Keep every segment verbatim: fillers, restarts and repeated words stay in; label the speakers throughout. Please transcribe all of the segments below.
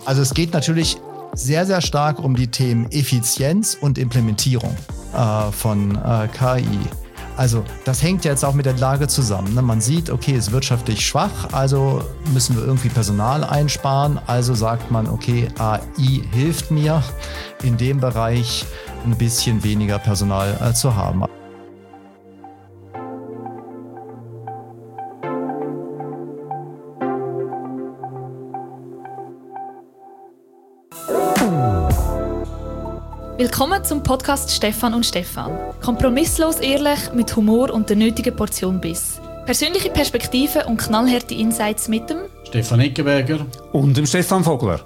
Speaker 1: Also es geht natürlich sehr, sehr stark um die Themen Effizienz und Implementierung äh, von äh, K I. Also das hängt jetzt auch mit der Lage zusammen. Ne? Man sieht, okay, es ist wirtschaftlich schwach, also müssen wir irgendwie Personal einsparen. Also sagt man, okay, A I hilft mir in dem Bereich ein bisschen weniger Personal äh, zu haben.
Speaker 2: Willkommen zum Podcast Stefan und Stefan. Kompromisslos ehrlich, mit Humor und der nötigen Portion Biss. Persönliche Perspektiven und knallharte Insights mit dem
Speaker 3: Stefan Eckenberger
Speaker 4: und dem Stefan Vogler.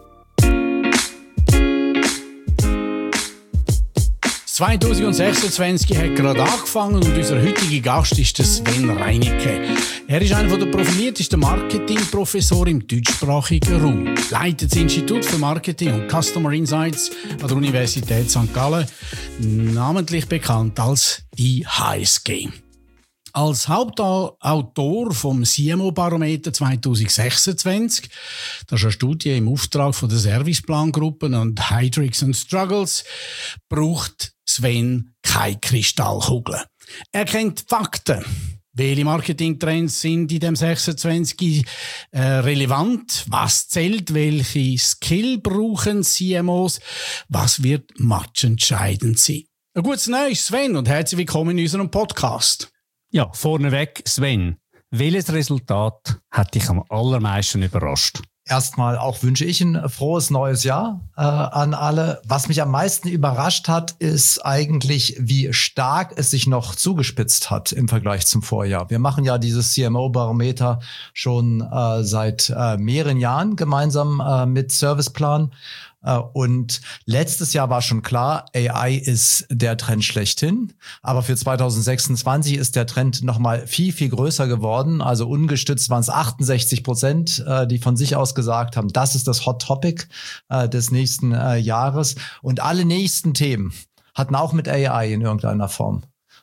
Speaker 3: zwanzig sechsundzwanzig hat gerade angefangen und unser heutiger Gast ist der Sven Reinecke. Er ist einer der profiliertesten Marketingprofessoren im deutschsprachigen Raum. Leitet das Institut für Marketing und Customer Insights an der Universität Sankt Gallen, namentlich bekannt als I H S G. Als Hauptautor vom C M O-Barometer zwanzig sechsundzwanzig, das ist eine Studie im Auftrag von der Serviceplangruppen und Hydrix and Struggles, braucht Sven keine Kristallkugel. Er kennt Fakten. Welche Marketingtrends sind in dem sechsundzwanzig äh, relevant? Was zählt? Welche Skill brauchen C M Os? Was wird matchentscheidend sein? Ein gutes Neues, Sven, und herzlich willkommen in unserem Podcast.
Speaker 4: Ja, vorneweg, Sven, welches Resultat hat dich am allermeisten überrascht?
Speaker 1: Erstmal auch wünsche ich ein frohes neues Jahr äh, an alle. Was mich am meisten überrascht hat, ist eigentlich, wie stark es sich noch zugespitzt hat im Vergleich zum Vorjahr. Wir machen ja dieses C M O-Barometer schon äh, seit äh, mehreren Jahren gemeinsam äh, mit Serviceplan. Und letztes Jahr war schon klar, A I ist der Trend schlechthin. Aber für zwanzig sechsundzwanzig ist der Trend nochmal viel, viel größer geworden. Also ungestützt waren es achtundsechzig Prozent, die von sich aus gesagt haben, das ist das Hot Topic des nächsten Jahres. Und alle nächsten Themen hatten auch mit A I in irgendeiner Form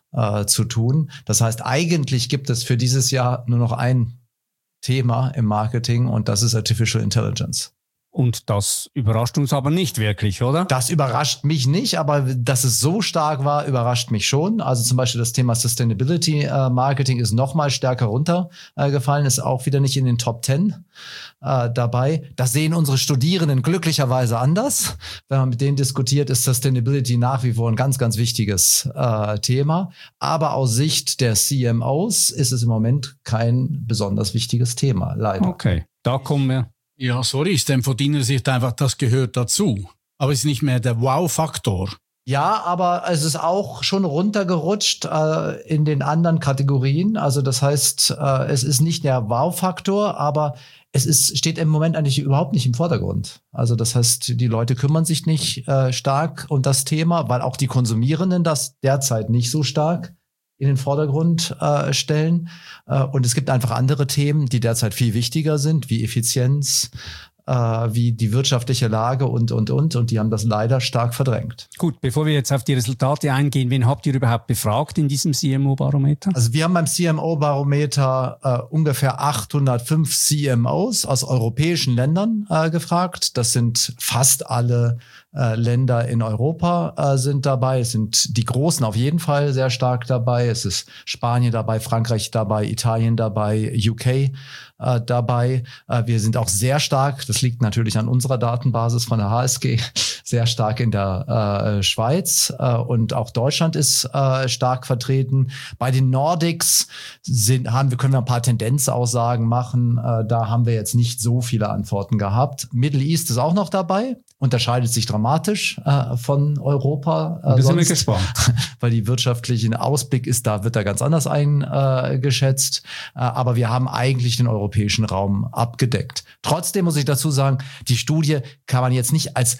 Speaker 1: zu tun. Das heißt, eigentlich gibt es für dieses Jahr nur noch ein Thema im Marketing und das ist Artificial Intelligence.
Speaker 4: Und das überrascht uns aber nicht wirklich, oder?
Speaker 1: Das überrascht mich nicht, aber dass es so stark war, überrascht mich schon. Also zum Beispiel das Thema Sustainability äh, Marketing ist noch mal stärker runtergefallen, äh, ist auch wieder nicht in den Top Ten äh, dabei. Das sehen unsere Studierenden glücklicherweise anders. Wenn man mit denen diskutiert, ist Sustainability nach wie vor ein ganz, ganz wichtiges äh, Thema. Aber aus Sicht der C M Os ist es im Moment kein besonders wichtiges Thema, leider.
Speaker 4: Okay, da kommen wir.
Speaker 3: Ja, sorry, ist denn von deiner Sicht einfach, das gehört dazu. Aber es ist nicht mehr der Wow-Faktor.
Speaker 1: Ja, aber es ist auch schon runtergerutscht äh, in den anderen Kategorien. Also das heißt, äh, es ist nicht der Wow-Faktor, aber es ist, steht im Moment eigentlich überhaupt nicht im Vordergrund. Also das heißt, die Leute kümmern sich nicht äh, stark um das Thema, weil auch die Konsumierenden das derzeit nicht so stark in den Vordergrund äh, stellen. Äh, und es gibt einfach andere Themen, die derzeit viel wichtiger sind, wie Effizienz, äh, wie die wirtschaftliche Lage und, und, und. Und die haben das leider stark verdrängt.
Speaker 4: Gut, bevor wir jetzt auf die Resultate eingehen, wen habt ihr überhaupt befragt in diesem C M O-Barometer?
Speaker 1: Also wir haben beim C M O-Barometer äh, ungefähr achthundertfünf C M Os aus europäischen Ländern äh, gefragt. Das sind fast alle Äh, Länder in Europa äh, sind dabei. Es sind die Großen auf jeden Fall sehr stark dabei. Es ist Spanien dabei, Frankreich dabei, Italien dabei, U K äh, dabei. Äh, wir sind auch sehr stark, das liegt natürlich an unserer Datenbasis von der H S G, sehr stark in der äh, Schweiz äh, und auch Deutschland ist äh, stark vertreten. Bei den Nordics sind, haben wir, können wir ein paar Tendenzaussagen machen. Äh, da haben wir jetzt nicht so viele Antworten gehabt. Middle East ist auch noch dabei. Unterscheidet sich dramatisch äh, von Europa. Äh,
Speaker 4: da sind
Speaker 1: sonst,
Speaker 4: wir gespannt.
Speaker 1: Weil die wirtschaftliche Ausblick ist, da wird er ganz anders eingeschätzt. Äh, aber wir haben eigentlich den europäischen Raum abgedeckt. Trotzdem muss ich dazu sagen, die Studie kann man jetzt nicht als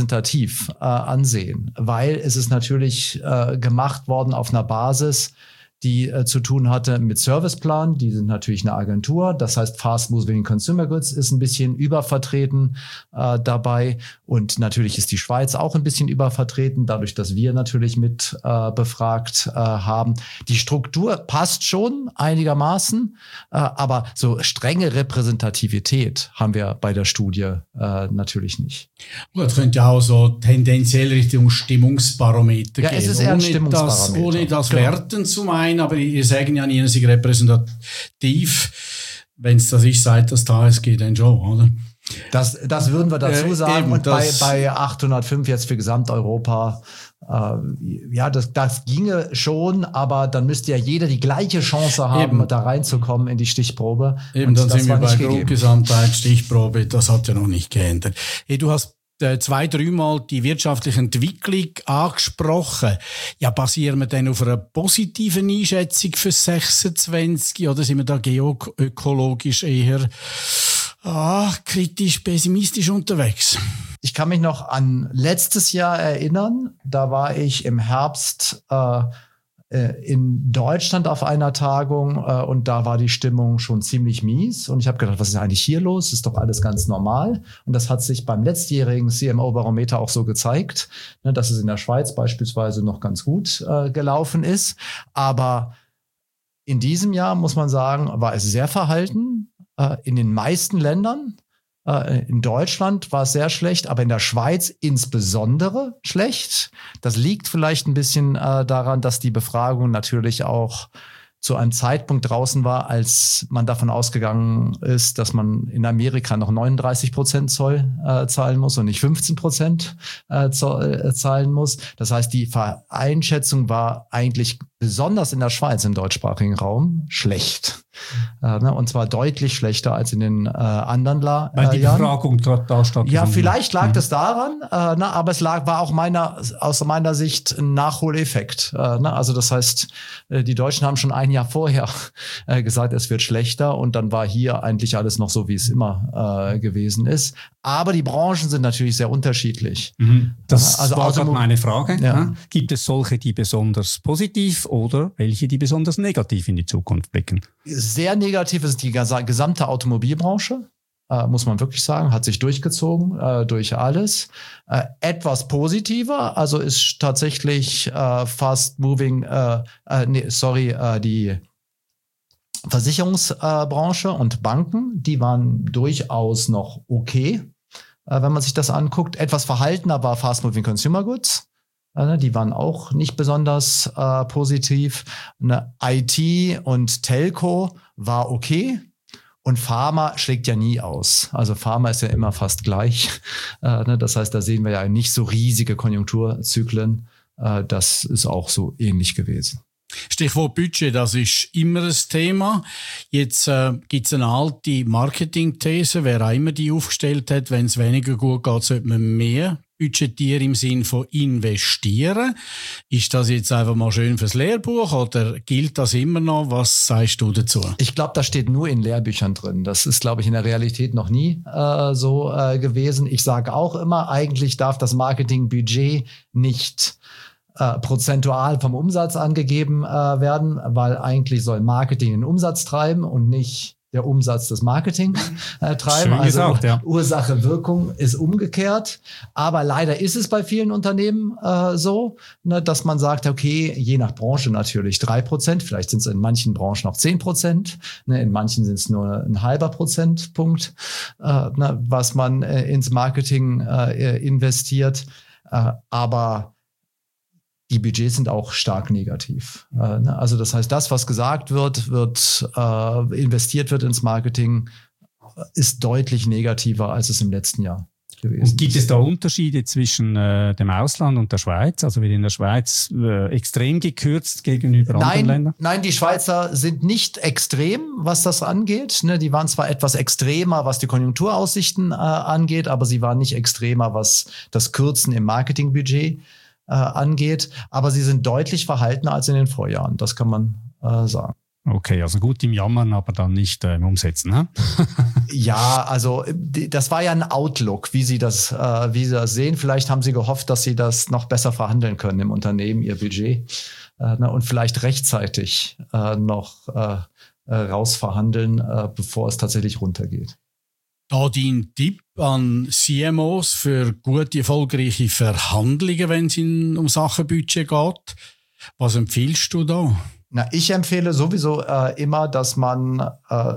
Speaker 1: repräsentativ äh, ansehen, weil es ist natürlich äh, gemacht worden auf einer Basis, die äh, zu tun hatte mit Serviceplan. Die sind natürlich eine Agentur. Das heißt, Fast Moving Consumer Goods ist ein bisschen übervertreten äh, dabei. Und natürlich ist die Schweiz auch ein bisschen übervertreten, dadurch, dass wir natürlich mit äh, befragt äh, haben. Die Struktur passt schon einigermaßen, äh, aber so strenge Repräsentativität haben wir bei der Studie äh, natürlich nicht.
Speaker 3: Das könnte ja auch so tendenziell Richtung Stimmungsbarometer
Speaker 1: ja,
Speaker 3: gehen.
Speaker 1: Es ist eher ein
Speaker 3: ohne
Speaker 1: Stimmungsbarometer.
Speaker 3: Das, ohne das
Speaker 1: genau.
Speaker 3: Werten zu meinen, aber ihr sagen ja nie, sie repräsentativ. Wenn es das ist, seit das da ist, geht dann schon, oder?
Speaker 1: Das, das würden wir dazu
Speaker 3: äh,
Speaker 1: sagen.
Speaker 3: eben,
Speaker 1: und bei,
Speaker 3: das
Speaker 1: bei achthundertfünf jetzt für Gesamteuropa, äh, ja, das, das ginge schon, aber dann müsste ja jeder die gleiche Chance haben,
Speaker 3: eben.
Speaker 1: da reinzukommen in die Stichprobe.
Speaker 3: Eben,
Speaker 1: und
Speaker 3: dann
Speaker 1: das
Speaker 3: sind wir
Speaker 1: war
Speaker 3: bei
Speaker 1: nicht gegeben.
Speaker 3: Grundgesamtheit, Stichprobe, das hat ja noch nicht geändert. Hey, du hast äh, zwei, dreimal die wirtschaftliche Entwicklung angesprochen. Ja, basieren wir denn auf einer positiven Einschätzung für sechsundzwanzig oder sind wir da geoökologisch eher ah, kritisch, pessimistisch unterwegs?
Speaker 1: Ich kann mich noch an letztes Jahr erinnern. Da war ich im Herbst äh, in Deutschland auf einer Tagung äh, und da war die Stimmung schon ziemlich mies. Und ich habe gedacht, was ist eigentlich hier los? Ist doch alles ganz normal. Und das hat sich beim letztjährigen C M O-Barometer auch so gezeigt, ne, dass es in der Schweiz beispielsweise noch ganz gut äh, gelaufen ist. Aber in diesem Jahr, muss man sagen, war es sehr verhalten. Äh, in den meisten Ländern. In Deutschland war es sehr schlecht, aber in der Schweiz insbesondere schlecht. Das liegt vielleicht ein bisschen äh, daran, dass die Befragung natürlich auch zu einem Zeitpunkt draußen war, als man davon ausgegangen ist, dass man in Amerika noch neununddreißig Prozent Zoll äh, zahlen muss und nicht fünfzehn Prozent äh, Zoll äh, zahlen muss. Das heißt, die Einschätzung war eigentlich besonders in der Schweiz im deutschsprachigen Raum schlecht. Äh, ne, und zwar deutlich schlechter als in den äh, anderen La-
Speaker 4: Weil die
Speaker 1: äh, Jahren.
Speaker 4: Befragung da, da stattgefunden.
Speaker 1: Ja, vielleicht lag
Speaker 4: mhm.
Speaker 1: das daran, äh, ne, aber es lag, war auch meiner, aus meiner Sicht ein Nachholeffekt. Äh, ne? Also das heißt, äh, die Deutschen haben schon ein Jahr vorher äh, gesagt, es wird schlechter und dann war hier eigentlich alles noch so, wie es immer äh, gewesen ist. Aber die Branchen sind natürlich sehr unterschiedlich.
Speaker 4: Mhm. Das
Speaker 1: also
Speaker 4: war gerade meine Frage.
Speaker 1: Ja.
Speaker 4: Gibt es solche, die besonders positiv oder welche, die besonders negativ in die Zukunft blicken?
Speaker 1: Sehr negativ ist die gesamte Automobilbranche, äh, muss man wirklich sagen, hat sich durchgezogen äh, durch alles. Äh, etwas positiver, also ist tatsächlich äh, Fast Moving, äh, äh, nee, sorry, äh, die Versicherungsbranche äh, und Banken, die waren durchaus noch okay, äh, wenn man sich das anguckt. Etwas verhaltener war Fast Moving Consumer Goods. Die waren auch nicht besonders äh, positiv. Eine I T und Telco war okay. Und Pharma schlägt ja nie aus. Also Pharma ist ja immer fast gleich. Äh, ne? Das heißt, da sehen wir ja nicht so riesige Konjunkturzyklen. Äh, das ist auch so ähnlich gewesen.
Speaker 3: Stichwort Budget, das ist immer ein Thema. Jetzt äh, gibt es eine alte Marketing-These, wer auch immer die aufgestellt hat, wenn es weniger gut geht, sollte man mehr budgetieren im Sinn von investieren. Ist das jetzt einfach mal schön fürs Lehrbuch oder gilt das immer noch? Was sagst du dazu?
Speaker 1: Ich glaube, das steht nur in Lehrbüchern drin. Das ist, glaube ich, in der Realität noch nie äh, so äh, gewesen. Ich sage auch immer, eigentlich darf das Marketingbudget nicht Äh, prozentual vom Umsatz angegeben äh, werden, weil eigentlich soll Marketing den Umsatz treiben und nicht der Umsatz des Marketing äh, treiben.
Speaker 4: Schön
Speaker 1: also
Speaker 4: gesagt, ja.
Speaker 1: Ursache, Wirkung ist umgekehrt. Aber leider ist es bei vielen Unternehmen äh, so, ne, dass man sagt, okay, je nach Branche natürlich drei Prozent, vielleicht sind es in manchen Branchen auch zehn Prozent, ne, in manchen sind es nur ein halber Prozentpunkt, äh, ne, was man äh, ins Marketing äh, investiert. Äh, aber die Budgets sind auch stark negativ. Äh, ne? Also das heißt, das, was gesagt wird, wird äh, investiert wird ins Marketing, ist deutlich negativer, als es im letzten Jahr gewesen ist.
Speaker 4: Und gibt es da Unterschiede zwischen äh, dem Ausland und der Schweiz? Also wird in der Schweiz äh, extrem gekürzt gegenüber
Speaker 1: nein,
Speaker 4: anderen Ländern?
Speaker 1: Nein, die Schweizer sind nicht extrem, was das angeht. Ne, die waren zwar etwas extremer, was die Konjunkturaussichten äh, angeht, aber sie waren nicht extremer, was das Kürzen im Marketingbudget Äh, angeht, aber sie sind deutlich verhaltener als in den Vorjahren. Das kann man äh, sagen.
Speaker 4: Okay, also gut im Jammern, aber dann nicht äh, im Umsetzen, ne?
Speaker 1: Ja, also das war ja ein Outlook, wie Sie das, äh, wie Sie das sehen. Vielleicht haben Sie gehofft, dass Sie das noch besser verhandeln können im Unternehmen, Ihr Budget. äh, na, und vielleicht rechtzeitig äh, noch äh, äh, rausverhandeln, äh, bevor es tatsächlich runtergeht.
Speaker 3: Da dein Tipp an C M Os für gute, erfolgreiche Verhandlungen, wenn es um Sachen Budget geht. Was empfiehlst du da?
Speaker 1: Na, ich empfehle sowieso äh, immer, dass man äh,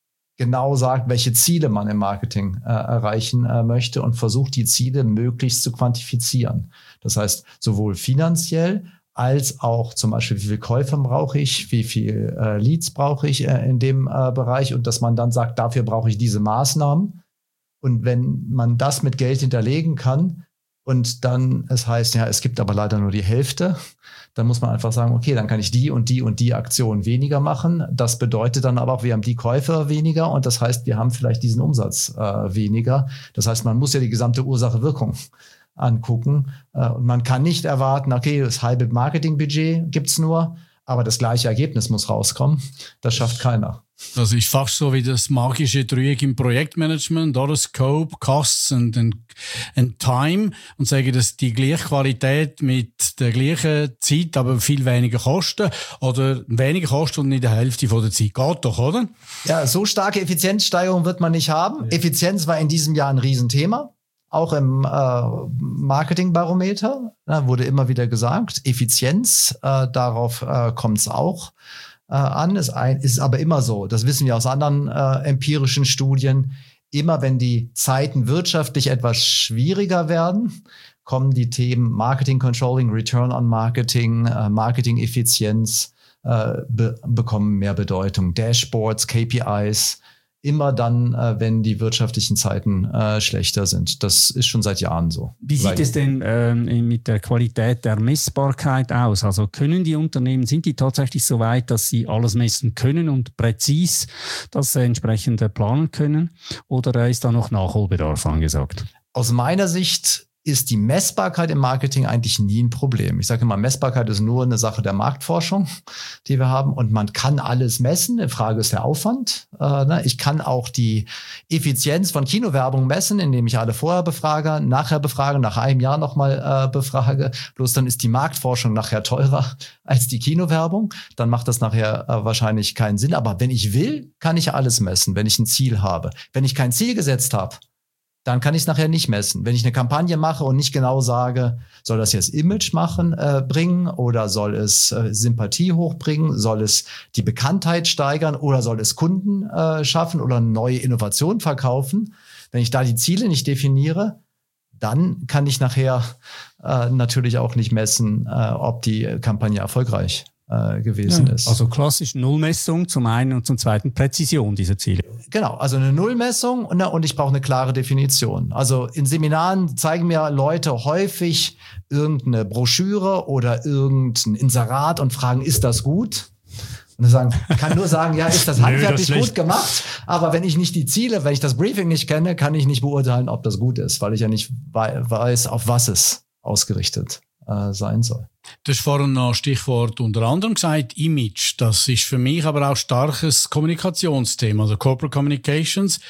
Speaker 1: genau sagt, welche Ziele man im Marketing äh, erreichen äh, möchte und versucht, die Ziele möglichst zu quantifizieren. Das heißt, sowohl finanziell als auch zum Beispiel, wie viel Käufer brauche ich, wie viel äh, Leads brauche ich äh, in dem äh, Bereich und dass man dann sagt, dafür brauche ich diese Maßnahmen. Und wenn man das mit Geld hinterlegen kann und dann es heißt, ja, es gibt aber leider nur die Hälfte, dann muss man einfach sagen, okay, dann kann ich die und die und die Aktion weniger machen. Das bedeutet dann aber auch, wir haben die Käufer weniger und das heißt, wir haben vielleicht diesen Umsatz äh, weniger. Das heißt, man muss ja die gesamte Ursache-Wirkung angucken. Und man kann nicht erwarten, okay, das halbe Marketingbudget gibt's nur, aber das gleiche Ergebnis muss rauskommen. Das schafft keiner.
Speaker 3: Das ist fast so wie das magische Dreieck im Projektmanagement, oder? Scope, Costs und, und, und Time. Und sagen, dass die gleiche Qualität mit der gleichen Zeit, aber viel weniger Kosten. Oder weniger Kosten und nicht die Hälfte von der Zeit. Geht doch, oder?
Speaker 1: Ja, so starke Effizienzsteigerung wird man nicht haben. Ja. Effizienz war in diesem Jahr ein Riesenthema. Auch im äh, Marketingbarometer äh, wurde immer wieder gesagt, Effizienz, äh, darauf äh, kommt es auch äh, an, ist, ein, ist aber immer so, das wissen wir aus anderen äh, empirischen Studien, immer wenn die Zeiten wirtschaftlich etwas schwieriger werden, kommen die Themen Marketing Controlling, Return on Marketing, äh, Marketing-Effizienz, äh, be- bekommen mehr Bedeutung. Dashboards, K P Is, immer dann, äh, wenn die wirtschaftlichen Zeiten äh, schlechter sind. Das ist schon seit Jahren so.
Speaker 4: Wie sieht Weil, es denn ähm, mit der Qualität der Messbarkeit aus? Also können die Unternehmen, sind die tatsächlich so weit, dass sie alles messen können und präzis das äh, entsprechend äh, planen können? Oder äh, ist da noch Nachholbedarf angesagt?
Speaker 1: Aus meiner Sicht ist die Messbarkeit im Marketing eigentlich nie ein Problem. Ich sage immer, Messbarkeit ist nur eine Sache der Marktforschung, die wir haben. Und man kann alles messen. Die Frage ist der Aufwand. Äh, ne? Ich kann auch die Effizienz von Kinowerbung messen, indem ich alle vorher befrage, nachher befrage, nach einem Jahr nochmal äh, befrage. Bloß dann ist die Marktforschung nachher teurer als die Kinowerbung. Dann macht das nachher äh, wahrscheinlich keinen Sinn. Aber wenn ich will, kann ich alles messen, wenn ich ein Ziel habe. Wenn ich kein Ziel gesetzt habe, dann kann ich es nachher nicht messen. Wenn ich eine Kampagne mache und nicht genau sage, soll das jetzt Image machen, äh, bringen oder soll es äh, Sympathie hochbringen, soll es die Bekanntheit steigern oder soll es Kunden äh, schaffen oder neue Innovation verkaufen. Wenn ich da die Ziele nicht definiere, dann kann ich nachher äh, natürlich auch nicht messen, äh, ob die Kampagne erfolgreich äh, gewesen ja, ist.
Speaker 4: Also klassisch Nullmessung zum einen und zum zweiten Präzision dieser Ziele.
Speaker 1: Genau, also eine Nullmessung und, und ich brauche eine klare Definition. Also in Seminaren zeigen mir Leute häufig irgendeine Broschüre oder irgendein Inserat und fragen, ist das gut? Und ich sagen, kann nur sagen, ja, ist das handwerklich Nö, das gut gemacht, aber wenn ich nicht die Ziele, wenn ich das Briefing nicht kenne, kann ich nicht beurteilen, ob das gut ist, weil ich ja nicht weiß, auf was es ausgerichtet äh, sein soll.
Speaker 3: Du hast vorhin noch Stichwort unter anderem gesagt, Image. Das ist für mich aber auch starkes Kommunikationsthema, also Corporate Communications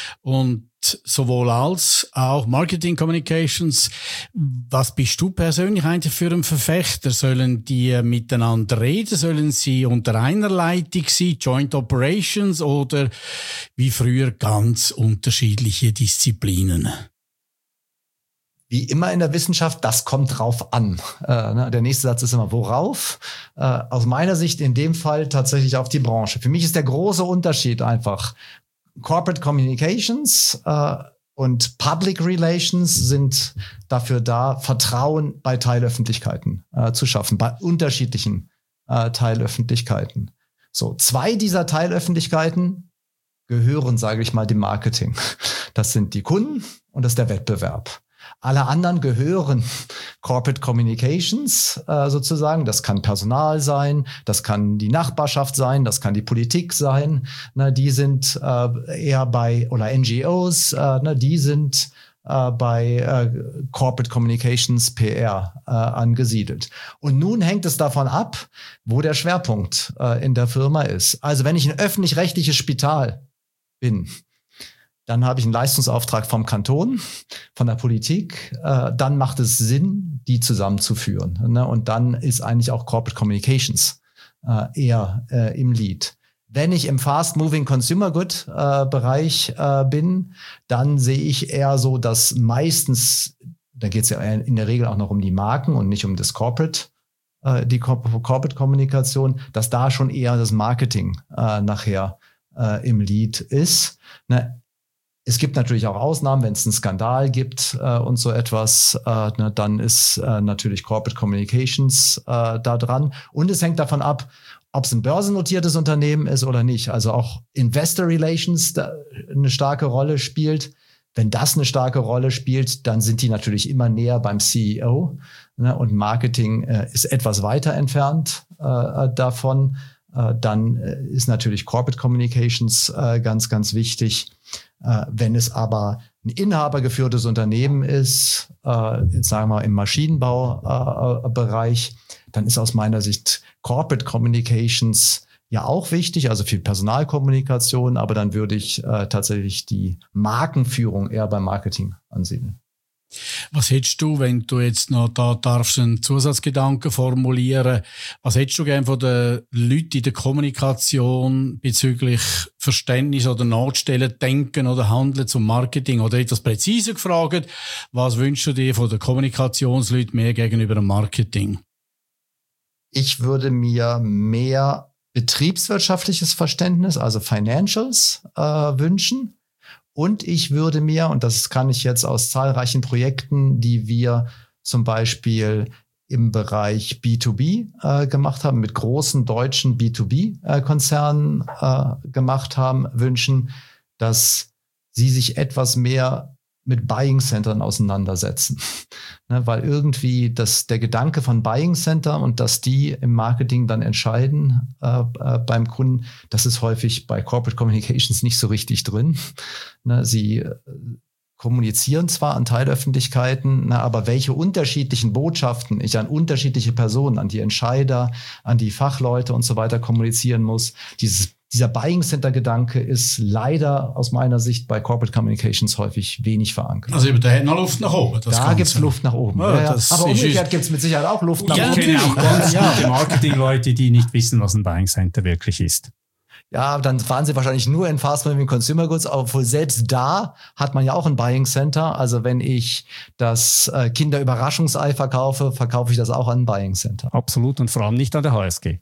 Speaker 3: und sowohl als auch Marketing Communications. Was bist du persönlich eigentlich für ein Verfechter? Sollen die miteinander reden? Sollen sie unter einer Leitung sein, Joint Operations oder wie früher ganz unterschiedliche Disziplinen?
Speaker 1: Wie immer in der Wissenschaft, das kommt drauf an. Äh, ne? Der nächste Satz ist immer, worauf? Äh, aus meiner Sicht in dem Fall tatsächlich auf die Branche. Für mich ist der große Unterschied einfach, Corporate Communications äh, und Public Relations sind dafür da, Vertrauen bei Teilöffentlichkeiten äh, zu schaffen, bei unterschiedlichen äh, Teilöffentlichkeiten. So, zwei dieser Teilöffentlichkeiten gehören, sage ich mal, dem Marketing. Das sind die Kunden und das ist der Wettbewerb. Alle anderen gehören Corporate Communications äh, sozusagen. Das kann Personal sein, das kann die Nachbarschaft sein, das kann die Politik sein. Ne, die sind äh, eher bei, oder N G Os, äh, ne, die sind äh, bei äh, Corporate Communications P R äh, angesiedelt. Und nun hängt es davon ab, wo der Schwerpunkt äh, in der Firma ist. Also wenn ich ein öffentlich-rechtliches Spital bin, Dann habe ich einen Leistungsauftrag vom Kanton, von der Politik. Äh, dann macht es Sinn, die zusammenzuführen. Ne? Und dann ist eigentlich auch Corporate Communications äh, eher äh, im Lead. Wenn ich im Fast-Moving Consumer Good äh, Bereich äh, bin, dann sehe ich eher so, dass meistens, da geht es ja in der Regel auch noch um die Marken und nicht um das Corporate, äh, die Corporate-Kommunikation, dass da schon eher das Marketing äh, nachher äh, im Lead ist. Ne? Es gibt natürlich auch Ausnahmen, wenn es einen Skandal gibt äh, und so etwas, äh, ne, dann ist äh, natürlich Corporate Communications äh, da dran. Und es hängt davon ab, ob es ein börsennotiertes Unternehmen ist oder nicht. Also auch Investor Relations da eine starke Rolle spielt. Wenn das eine starke Rolle spielt, dann sind die natürlich immer näher beim C E O. Ne, und Marketing äh, ist etwas weiter entfernt äh, davon. Äh, dann äh, ist natürlich Corporate Communications äh, ganz, ganz wichtig. Äh, wenn es aber ein inhabergeführtes Unternehmen ist, äh, jetzt sagen wir im Maschinenbaubereich, äh, dann ist aus meiner Sicht Corporate Communications ja auch wichtig, also viel Personalkommunikation, aber dann würde ich äh, tatsächlich die Markenführung eher beim Marketing ansiedeln.
Speaker 3: Was hättest du, wenn du jetzt noch da darfst einen Zusatzgedanken formulieren, was hättest du gerne von den Leuten in der Kommunikation bezüglich Verständnis oder Nachstellen, Denken oder Handeln zum Marketing? Oder etwas präziser gefragt, was wünschst du dir von den Kommunikationsleuten mehr gegenüber dem Marketing?
Speaker 1: Ich würde mir mehr betriebswirtschaftliches Verständnis, also Financials, äh, wünschen. Und ich würde mir, und das kann ich jetzt aus zahlreichen Projekten, die wir zum Beispiel im Bereich B zwei B äh, gemacht haben, mit großen deutschen B zwei B-Konzernen äh, gemacht haben, wünschen, dass sie sich etwas mehr mit Buying Centern auseinandersetzen. Ne, weil irgendwie das, der Gedanke von Buying Center und dass die im Marketing dann entscheiden äh, äh, beim Kunden, das ist häufig bei Corporate Communications nicht so richtig drin. Ne, sie äh, kommunizieren zwar an Teilöffentlichkeiten, ne, aber welche unterschiedlichen Botschaften ich an unterschiedliche Personen, an die Entscheider, an die Fachleute und so weiter kommunizieren muss, dieses Dieser Buying-Center-Gedanke ist leider aus meiner Sicht bei Corporate Communications häufig wenig verankert.
Speaker 3: Also der hat noch Luft nach oben. Das
Speaker 1: da gibt es Luft nach oben.
Speaker 3: Ja,
Speaker 1: ja, ja. Aber umgekehrt gibt es mit Sicherheit auch Luft nach
Speaker 4: ja,
Speaker 1: oben.
Speaker 4: Ich kenne auch ganz gute Marketing-Leute, die nicht wissen, was ein Buying-Center wirklich ist.
Speaker 1: Ja, dann fahren sie wahrscheinlich nur in Fast-Moving Consumer Goods, obwohl selbst da hat man ja auch ein Buying Center. Also wenn ich das äh, Kinderüberraschungsei verkaufe, verkaufe ich das auch an ein Buying Center.
Speaker 4: Absolut, und vor allem nicht an der H S G.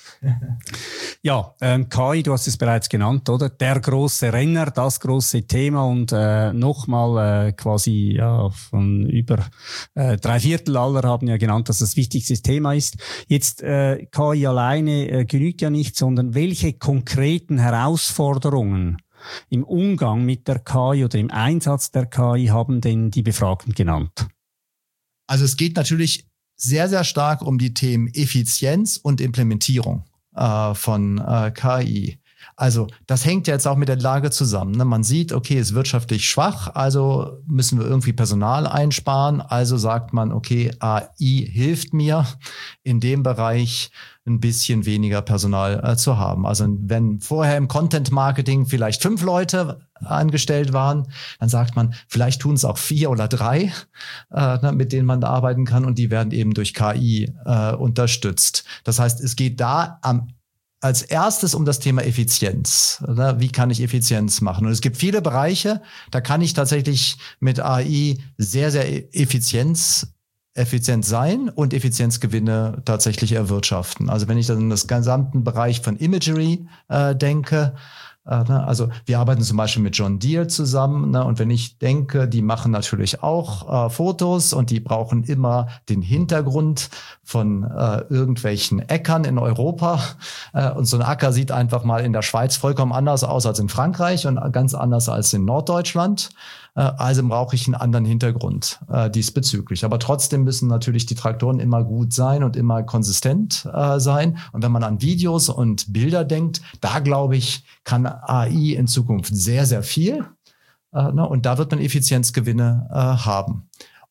Speaker 4: Ja, ähm, K I, du hast es bereits genannt, oder? Der große Renner, das große Thema, und äh, nochmal äh, quasi ja von über äh, drei Viertel aller haben ja genannt, dass das wichtigste Thema ist. Jetzt äh, K I alleine äh, genügt ja nicht, sondern welche konkreten Herausforderungen im Umgang mit der K I oder im Einsatz der K I haben denn die Befragten genannt?
Speaker 1: Also es geht natürlich sehr, sehr stark um die Themen Effizienz und Implementierung äh, von äh, K I. Also das hängt ja jetzt auch mit der Lage zusammen. Ne? Man sieht, okay, es ist wirtschaftlich schwach, also müssen wir irgendwie Personal einsparen. Also sagt man, okay, A I hilft mir in dem Bereich ein bisschen weniger Personal äh, zu haben. Also wenn vorher im Content-Marketing vielleicht fünf Leute angestellt waren, dann sagt man, vielleicht tun es auch vier oder drei, äh, ne, mit denen man da arbeiten kann, und die werden eben durch K I äh, unterstützt. Das heißt, es geht da am als erstes um das Thema Effizienz. Ne? Wie kann ich Effizienz machen? Und es gibt viele Bereiche, da kann ich tatsächlich mit A I sehr, sehr Effizienz effizient sein und Effizienzgewinne tatsächlich erwirtschaften. Also wenn ich dann in das gesamten Bereich von Imagery äh, denke, äh, ne? also wir arbeiten zum Beispiel mit John Deere zusammen, ne? Und wenn ich denke, die machen natürlich auch äh, Fotos und die brauchen immer den Hintergrund von äh, irgendwelchen Äckern in Europa, äh, und so ein Acker sieht einfach mal in der Schweiz vollkommen anders aus als in Frankreich und ganz anders als in Norddeutschland. Also brauche ich einen anderen Hintergrund äh, diesbezüglich. Aber trotzdem müssen natürlich die Traktoren immer gut sein und immer konsistent äh, sein. Und wenn man an Videos und Bilder denkt, da glaube ich, kann A I in Zukunft sehr, sehr viel. Äh, ne? Und da wird man Effizienzgewinne äh, haben.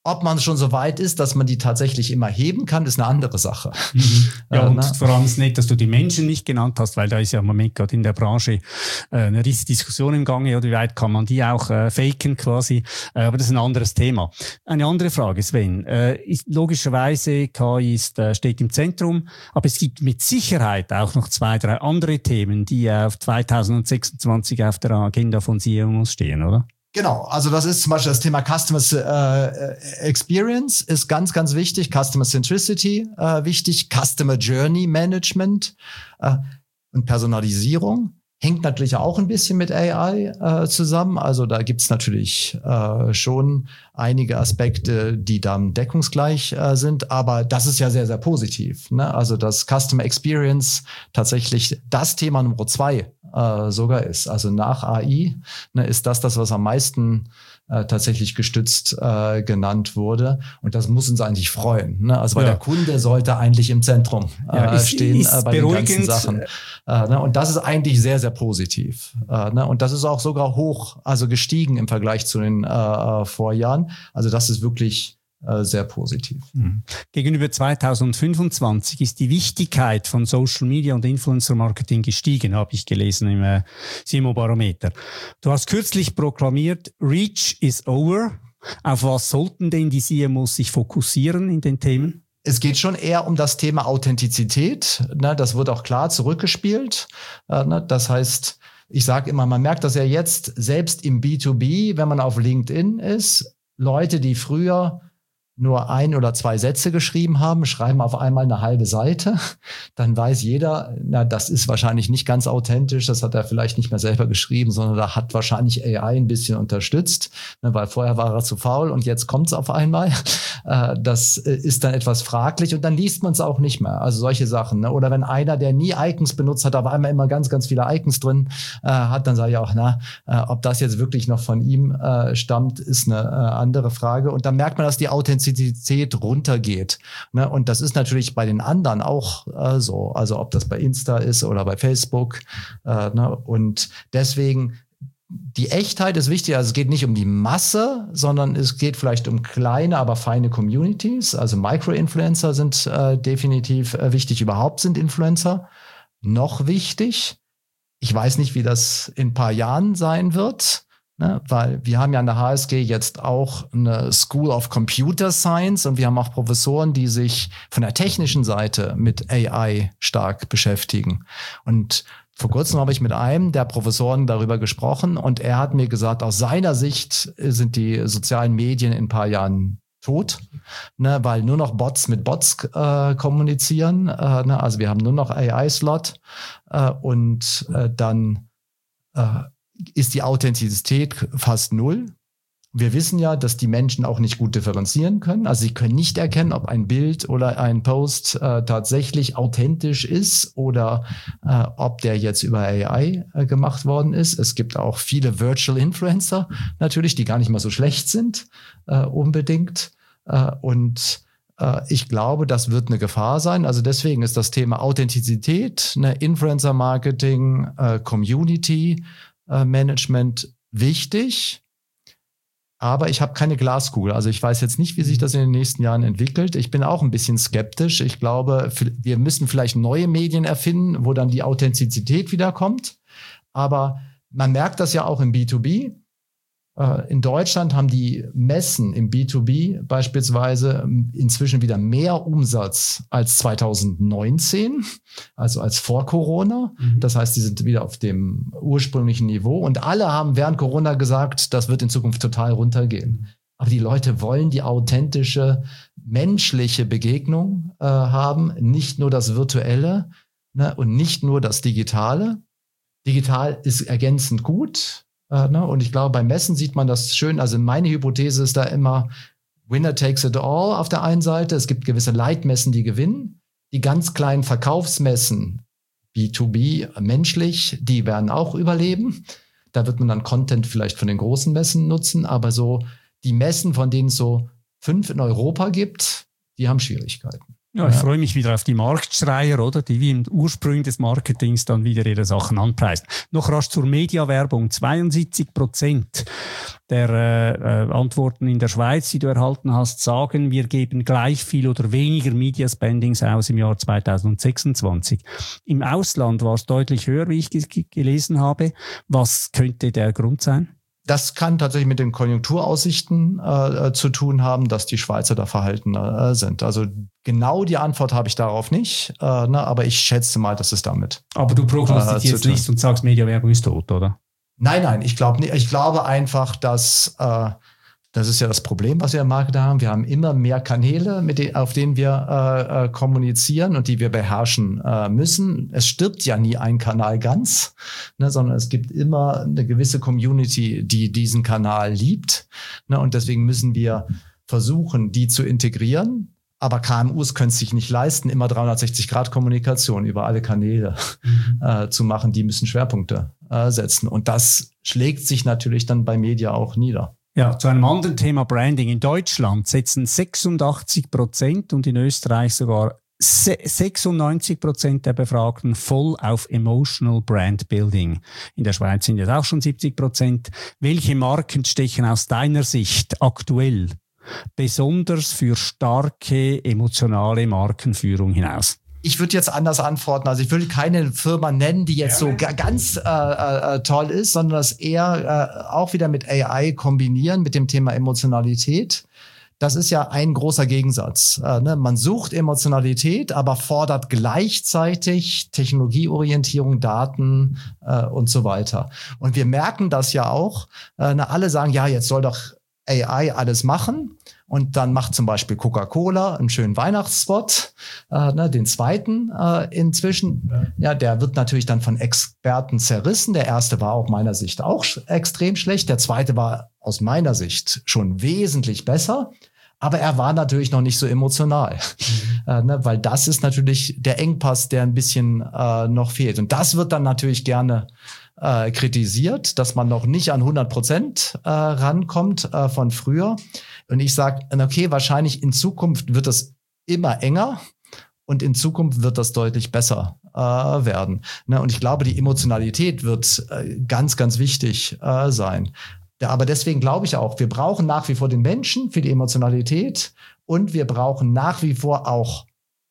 Speaker 1: Ob man schon so weit ist, dass man die tatsächlich immer heben kann, ist eine andere Sache.
Speaker 4: Mhm. Ja,
Speaker 1: äh,
Speaker 4: und
Speaker 1: ne?
Speaker 4: vor allem ist nett, dass du die Menschen nicht genannt hast, weil da ist ja im Moment gerade in der Branche äh, eine riesige Diskussion im Gange, oder wie weit kann man die auch äh, faken quasi, äh, aber das ist ein anderes Thema. Eine andere Frage, Sven. Äh, ist, logischerweise, K I ist, äh, steht im Zentrum, aber es gibt mit Sicherheit auch noch zwei, drei andere Themen, die auf zwanzig sechsundzwanzig auf der Agenda von C E O stehen, oder?
Speaker 1: Genau, also das ist zum Beispiel das Thema Customer äh, Experience ist ganz, ganz wichtig, Customer Centricity äh, wichtig, Customer Journey Management äh, und Personalisierung. Hängt natürlich auch ein bisschen mit A I äh, zusammen. Also da gibt's natürlich äh, schon einige Aspekte, die dann deckungsgleich äh, sind. Aber das ist ja sehr, sehr positiv. Ne? Also dass Customer Experience tatsächlich das Thema Nummer zwei äh, sogar ist. Also nach A I ne, ist das das, was am meisten äh, tatsächlich gestützt äh, genannt wurde. Und das muss uns eigentlich freuen. Ne? Also weil ja. der Kunde sollte eigentlich im Zentrum äh, ja, ist, stehen ist äh, bei den ganzen Sachen. Äh, ne? Und das ist eigentlich sehr, sehr positiv. Äh, ne? Und das ist auch sogar hoch, also gestiegen im Vergleich zu den äh, Vorjahren. Also das ist wirklich äh, sehr positiv.
Speaker 4: Mhm. Gegenüber zwanzig fünfundzwanzig ist die Wichtigkeit von Social Media und Influencer Marketing gestiegen, habe ich gelesen im äh, S I M O-Barometer. Du hast kürzlich proklamiert, Reach is over. Auf was sollten denn die C M Os sich fokussieren in den Themen?
Speaker 1: Es geht schon eher um das Thema Authentizität. Ne? Das wird auch klar zurückgespielt. Äh, ne? Das heißt, ich sage immer, man merkt das ja jetzt selbst im B zwei B, wenn man auf LinkedIn ist. Leute, die früher nur ein oder zwei Sätze geschrieben haben, schreiben auf einmal eine halbe Seite. Dann weiß jeder, na, das ist wahrscheinlich nicht ganz authentisch. Das hat er vielleicht nicht mehr selber geschrieben, sondern da hat wahrscheinlich A I ein bisschen unterstützt, ne, weil vorher war er zu faul und jetzt kommt's auf einmal. Äh, das ist dann etwas fraglich und dann liest man es auch nicht mehr. Also solche Sachen. Ne? Oder wenn einer, der nie Icons benutzt hat, auf einmal immer ganz, ganz viele Icons drin äh, hat, dann sage ich auch, na, äh, ob das jetzt wirklich noch von ihm äh, stammt, ist eine äh, andere Frage. Und dann merkt man, dass die Authentizität runtergeht. Ne? Und das ist natürlich bei den anderen auch äh, so. Also ob das bei Insta ist oder bei Facebook. Äh, ne? Und deswegen, die Echtheit ist wichtig. Also es geht nicht um die Masse, sondern es geht vielleicht um kleine, aber feine Communities. Also Micro-Influencer sind äh, definitiv äh, wichtig. Überhaupt sind Influencer noch wichtig. Ich weiß nicht, wie das in ein paar Jahren sein wird. Ne, weil wir haben ja an der H S G jetzt auch eine School of Computer Science und wir haben auch Professoren, die sich von der technischen Seite mit A I stark beschäftigen. Und vor kurzem habe ich mit einem der Professoren darüber gesprochen und er hat mir gesagt, aus seiner Sicht sind die sozialen Medien in ein paar Jahren tot, ne, weil nur noch Bots mit Bots äh, kommunizieren. Äh, ne, also wir haben nur noch A I-Slot äh, und äh, dann äh, ist die Authentizität fast null. Wir wissen ja, dass die Menschen auch nicht gut differenzieren können. Also sie können nicht erkennen, ob ein Bild oder ein Post äh, tatsächlich authentisch ist oder äh, ob der jetzt über A I äh, gemacht worden ist. Es gibt auch viele Virtual Influencer natürlich, die gar nicht mal so schlecht sind äh, unbedingt. Äh, und äh, ich glaube, das wird eine Gefahr sein. Also deswegen ist das Thema Authentizität, ne, Influencer-Marketing, äh, Community, Management wichtig, aber ich habe keine Glaskugel. Also ich weiß jetzt nicht, wie sich das in den nächsten Jahren entwickelt. Ich bin auch ein bisschen skeptisch. Ich glaube, wir müssen vielleicht neue Medien erfinden, wo dann die Authentizität wiederkommt. Aber man merkt das ja auch im B zwei B. In Deutschland haben die Messen im B zwei B beispielsweise inzwischen wieder mehr Umsatz als zwanzig neunzehn, also als vor Corona. Mhm. Das heißt, die sind wieder auf dem ursprünglichen Niveau. Und alle haben während Corona gesagt, das wird in Zukunft total runtergehen. Aber die Leute wollen die authentische, menschliche Begegnung äh, haben, nicht nur das Virtuelle, ne, und nicht nur das Digitale. Digital ist ergänzend gut. Uh, ne? Und ich glaube, bei Messen sieht man das schön. Also meine Hypothese ist da immer, Winner takes it all auf der einen Seite. Es gibt gewisse Leitmessen, die gewinnen. Die ganz kleinen Verkaufsmessen, B zwei B, menschlich, die werden auch überleben. Da wird man dann Content vielleicht von den großen Messen nutzen. Aber so die Messen, von denen es so fünf in Europa gibt, die haben Schwierigkeiten.
Speaker 4: Ja, ich ja. freue mich wieder auf die Marktschreier, oder? Die wie im Ursprung des Marketings dann wieder ihre Sachen anpreisen. Noch rasch zur Mediawerbung. zweiundsiebzig Prozent der äh, Antworten in der Schweiz, die du erhalten hast, sagen, wir geben gleich viel oder weniger Media Spendings aus im Jahr zwanzig sechsundzwanzig. Im Ausland war es deutlich höher, wie ich g- gelesen habe. Was könnte der Grund sein?
Speaker 1: Das kann tatsächlich mit den Konjunkturaussichten äh, zu tun haben, dass die Schweizer da verhaltener äh, sind. Also genau die Antwort habe ich darauf nicht, äh, ne, aber ich schätze mal, dass es damit.
Speaker 4: Aber du prognostizierst äh, nicht und sagst, Mediawerbung ist tot, oder?
Speaker 1: Nein, nein, ich glaube nicht. Ich glaube einfach, dass äh, das ist ja das Problem, was wir im Marketing haben. Wir haben immer mehr Kanäle, mit denen, auf denen wir äh, äh, kommunizieren und die wir beherrschen äh, müssen. Es stirbt ja nie ein Kanal ganz, ne, sondern es gibt immer eine gewisse Community, die diesen Kanal liebt. Ne, und deswegen müssen wir versuchen, die zu integrieren. Aber K M Us können es sich nicht leisten, immer dreihundertsechzig Grad Kommunikation über alle Kanäle mhm. äh, zu machen. Die müssen Schwerpunkte äh, setzen. Und das schlägt sich natürlich dann bei Media auch nieder.
Speaker 4: Ja, zu einem anderen Thema Branding. In Deutschland setzen sechsundachtzig Prozent und in Österreich sogar sechsundneunzig Prozent der Befragten voll auf Emotional Brand Building. In der Schweiz sind es auch schon siebzig Prozent. Welche Marken stechen aus deiner Sicht aktuell besonders für starke emotionale Markenführung hinaus?
Speaker 1: Ich würde jetzt anders antworten. Also ich würde keine Firma nennen, die jetzt ja. so g- ganz äh, äh, toll ist, sondern das eher äh, auch wieder mit A I kombinieren, mit dem Thema Emotionalität. Das ist ja ein großer Gegensatz. Äh, ne? Man sucht Emotionalität, aber fordert gleichzeitig Technologieorientierung, Daten äh, und so weiter. Und wir merken das ja auch. Äh, ne? Alle sagen, ja, jetzt soll doch A I alles machen. Und dann macht zum Beispiel Coca-Cola einen schönen Weihnachtsspot, äh, ne, den zweiten äh, inzwischen. Ja. ja, der wird natürlich dann von Experten zerrissen. Der erste war aus meiner Sicht auch sch- extrem schlecht. Der zweite war aus meiner Sicht schon wesentlich besser. Aber er war natürlich noch nicht so emotional, mhm. äh, ne, weil das ist natürlich der Engpass, der ein bisschen äh, noch fehlt. Und das wird dann natürlich gerne äh, kritisiert, dass man noch nicht an hundert Prozent äh, rankommt äh, von früher. Und ich sage, okay, wahrscheinlich in Zukunft wird es immer enger und in Zukunft wird das deutlich besser äh, werden. Ne? Und ich glaube, die Emotionalität wird äh, ganz, ganz wichtig äh, sein. Ja, aber deswegen glaube ich auch, wir brauchen nach wie vor den Menschen für die Emotionalität und wir brauchen nach wie vor auch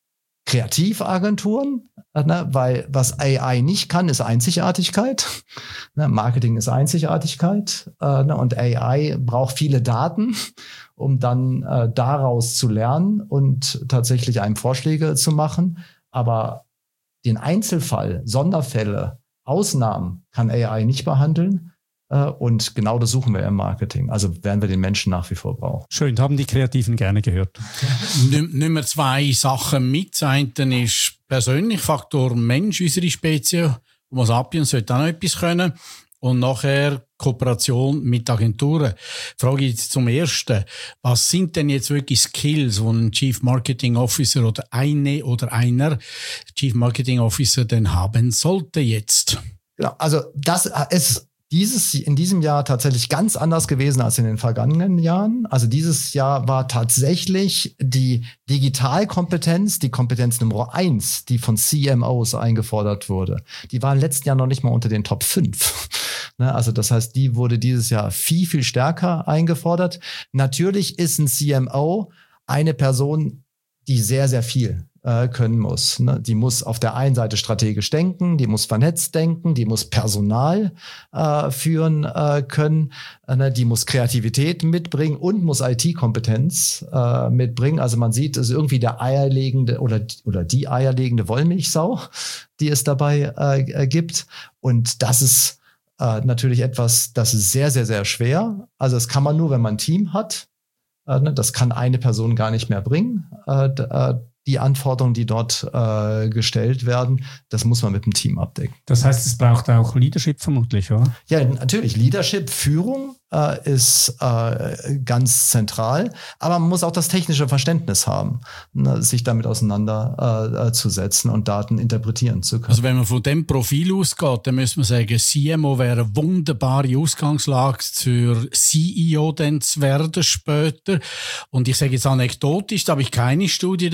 Speaker 1: Kreativagenturen, ne, weil was A I nicht kann, ist Einzigartigkeit. Ne, Marketing ist Einzigartigkeit äh, ne, und A I braucht viele Daten, um dann äh, daraus zu lernen und tatsächlich einem Vorschläge zu machen. Aber den Einzelfall, Sonderfälle, Ausnahmen kann A I nicht behandeln. Und genau das suchen wir im Marketing. Also werden wir den Menschen nach wie vor brauchen.
Speaker 4: Schön, haben die Kreativen gerne gehört.
Speaker 3: Nehmen wir zwei Sachen mit. Das eine ist persönlich Faktor Mensch, unsere Spezies. Homo sapiens sollte auch noch etwas können. Und nachher Kooperation mit Agenturen. Frage ich jetzt zum Ersten. Was sind denn jetzt wirklich Skills, die ein Chief Marketing Officer oder eine oder einer Chief Marketing Officer denn haben sollte jetzt?
Speaker 1: Genau, also das ist Dieses, in diesem Jahr tatsächlich ganz anders gewesen als in den vergangenen Jahren. Also dieses Jahr war tatsächlich die Digitalkompetenz, die Kompetenz Nummer eins, die von C M Os eingefordert wurde. Die war im letzten Jahr noch nicht mal unter den Top fünf. Also das heißt, die wurde dieses Jahr viel, viel stärker eingefordert. Natürlich ist ein C M O eine Person, die sehr, sehr viel können muss. Die muss auf der einen Seite strategisch denken, die muss vernetzt denken, die muss Personal äh, führen äh, können, äh, die muss Kreativität mitbringen und muss I T-Kompetenz äh, mitbringen. Also man sieht, es ist irgendwie der eierlegende oder, oder die eierlegende Wollmilchsau, die es dabei äh, gibt. Und das ist äh, natürlich etwas, das ist sehr, sehr, sehr schwer. Also das kann man nur, wenn man ein Team hat. Äh, das kann eine Person gar nicht mehr bringen. Äh, Die Anforderungen, die dort äh, gestellt werden, das muss man mit dem Team abdecken.
Speaker 4: Das heißt, es braucht auch Leadership vermutlich, oder?
Speaker 1: Ja, natürlich. Leadership, Führung äh, ist äh, ganz zentral, aber man muss auch das technische Verständnis haben, ne, sich damit auseinanderzusetzen äh, und Daten interpretieren zu können.
Speaker 3: Also wenn man von dem Profil ausgeht, dann müsste man sagen, C M O wäre eine wunderbare Ausgangslage für C E O dann zu werden später. Und ich sage jetzt anekdotisch, da habe ich keine Studie dazu.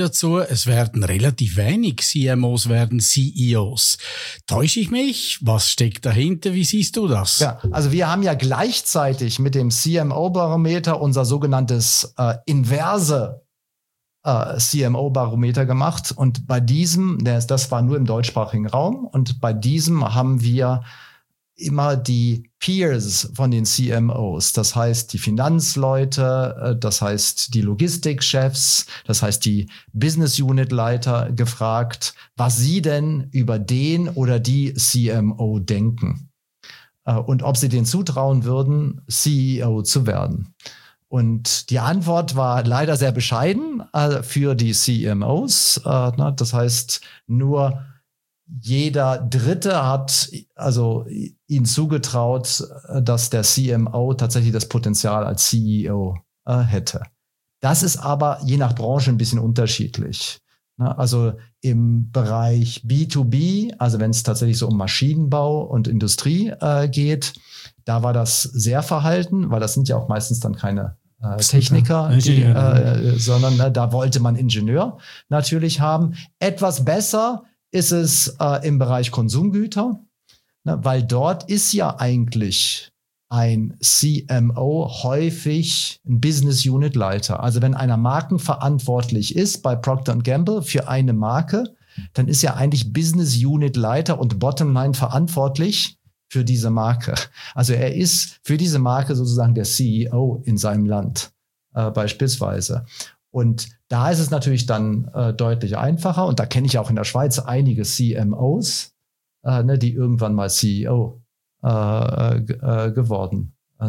Speaker 3: es werden relativ wenig C M Os, werden C E Os. Täusche ich mich? Was steckt dahinter? Wie siehst du das?
Speaker 1: Ja, also wir haben ja gleichzeitig mit dem C M O-Barometer unser sogenanntes äh, inverse äh, C M O-Barometer gemacht. Und bei diesem, das war nur im deutschsprachigen Raum, und bei diesem haben wir immer die Peers von den C M Os, das heißt die Finanzleute, das heißt die Logistikchefs, das heißt die Business Unit Leiter gefragt, was sie denn über den oder die C M O denken und ob sie denen zutrauen würden, C E O zu werden. Und die Antwort war leider sehr bescheiden äh, für die C M Os. Äh, na, das heißt, nur jeder Dritte hat also ihnen zugetraut, dass der C M O tatsächlich das Potenzial als C E O äh, hätte. Das ist aber je nach Branche ein bisschen unterschiedlich. Ne? Also im Bereich B zwei B, also wenn es tatsächlich so um Maschinenbau und Industrie äh, geht, da war das sehr verhalten, weil das sind ja auch meistens dann keine äh, Techniker, die, äh, sondern ne, da wollte man Ingenieur natürlich haben. Etwas besser ist es äh, im Bereich Konsumgüter, ne, weil dort ist ja eigentlich ein C M O häufig ein Business Unit Leiter. Also wenn einer markenverantwortlich ist bei Procter and Gamble für eine Marke, dann ist ja eigentlich Business Unit Leiter und Bottomline verantwortlich für diese Marke. Also er ist für diese Marke sozusagen der C E O in seinem Land äh, beispielsweise. Und da ist es natürlich dann äh, deutlich einfacher. Und da kenne ich auch in der Schweiz einige C M Os, äh, ne, die irgendwann mal C E O äh, äh, geworden.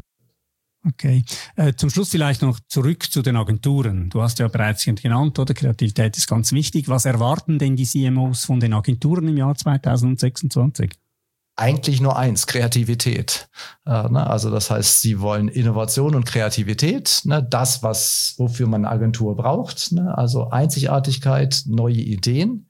Speaker 4: Okay. Äh, zum Schluss vielleicht noch zurück zu den Agenturen. Du hast ja bereits genannt, oder? Kreativität ist ganz wichtig. Was erwarten denn die C M Os von den Agenturen im Jahr zwanzig sechsundzwanzig?
Speaker 1: Eigentlich nur eins, Kreativität. Äh, ne? Also das heißt, sie wollen Innovation und Kreativität, ne? Das, was wofür man eine Agentur braucht, ne? Also Einzigartigkeit, neue Ideen.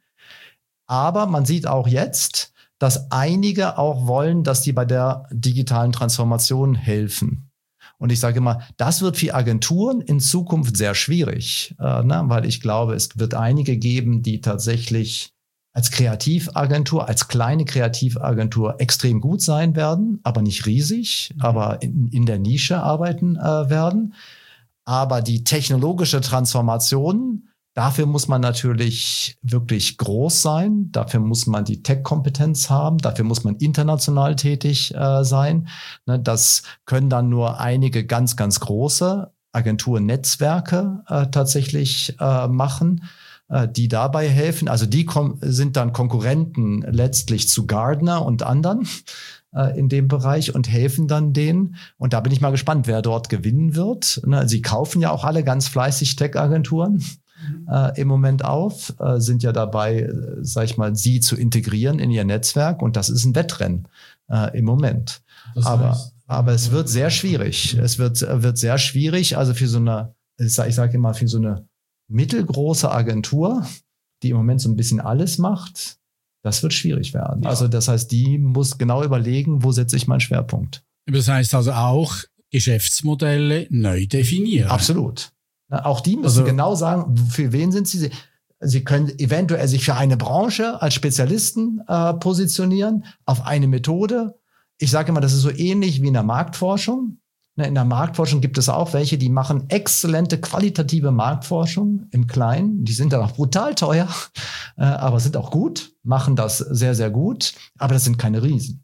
Speaker 1: Aber man sieht auch jetzt, dass einige auch wollen, dass die bei der digitalen Transformation helfen. Und ich sage immer, das wird für Agenturen in Zukunft sehr schwierig, äh, ne? Weil ich glaube, es wird einige geben, die tatsächlich als Kreativagentur, als kleine Kreativagentur extrem gut sein werden, aber nicht riesig, mhm. aber in, in der Nische arbeiten äh, werden. Aber die technologische Transformation, dafür muss man natürlich wirklich groß sein, dafür muss man die Tech-Kompetenz haben, dafür muss man international tätig äh, sein. Ne, das können dann nur einige ganz, ganz große Agenturnetzwerke äh, tatsächlich äh, machen, die dabei helfen. Also die sind dann Konkurrenten letztlich zu Gartner und anderen äh, in dem Bereich und helfen dann denen. Und da bin ich mal gespannt, wer dort gewinnen wird. Ne, sie kaufen ja auch alle ganz fleißig Tech-Agenturen mhm. äh, im Moment auf, äh, sind ja dabei, äh, sag ich mal, sie zu integrieren in ihr Netzwerk. Und das ist ein Wettrennen äh, im Moment. Das aber, heißt, aber es wird sehr schwierig. Es wird, wird sehr schwierig. Also für so eine, ich sage sag immer, für so eine mittelgroße Agentur, die im Moment so ein bisschen alles macht, das wird schwierig werden. Ja. Also das heißt, die muss genau überlegen, wo setze ich meinen Schwerpunkt.
Speaker 3: Das heißt also auch Geschäftsmodelle neu definieren.
Speaker 1: Absolut. Auch die müssen also, genau sagen, für wen sind sie. Sie können eventuell sich für eine Branche als Spezialisten äh, positionieren, auf eine Methode. Ich sage immer, das ist so ähnlich wie in der Marktforschung. In der Marktforschung gibt es auch welche, die machen exzellente qualitative Marktforschung im Kleinen. Die sind dann auch brutal teuer, äh, aber sind auch gut, machen das sehr, sehr gut. Aber das sind keine Riesen.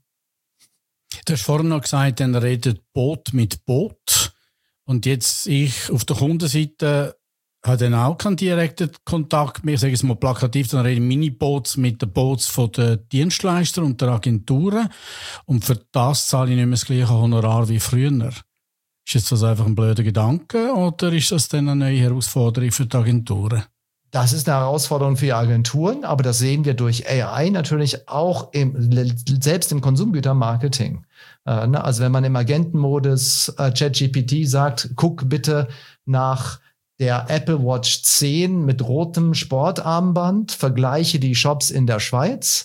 Speaker 3: Du hast vorhin noch gesagt, dann redet Boot mit Boot. Und jetzt ich auf der Kundenseite habe dann auch keinen direkten Kontakt mehr. Ich sage es mal plakativ, dann rede ich Mini-Boots mit den Boots von den Dienstleistern und der Agenturen. Und für das zahle ich nicht mehr das gleiche Honorar wie früher. Ist das einfach ein blöder Gedanke oder ist das dann eine neue Herausforderung für die Agenturen?
Speaker 1: Das ist eine Herausforderung für die Agenturen, aber das sehen wir durch A I natürlich auch im, selbst im Konsumgütermarketing. Äh, ne? Also wenn man im Agentenmodus äh, ChatGPT sagt, guck bitte nach der Apple Watch zehn mit rotem Sportarmband, vergleiche die Shops in der Schweiz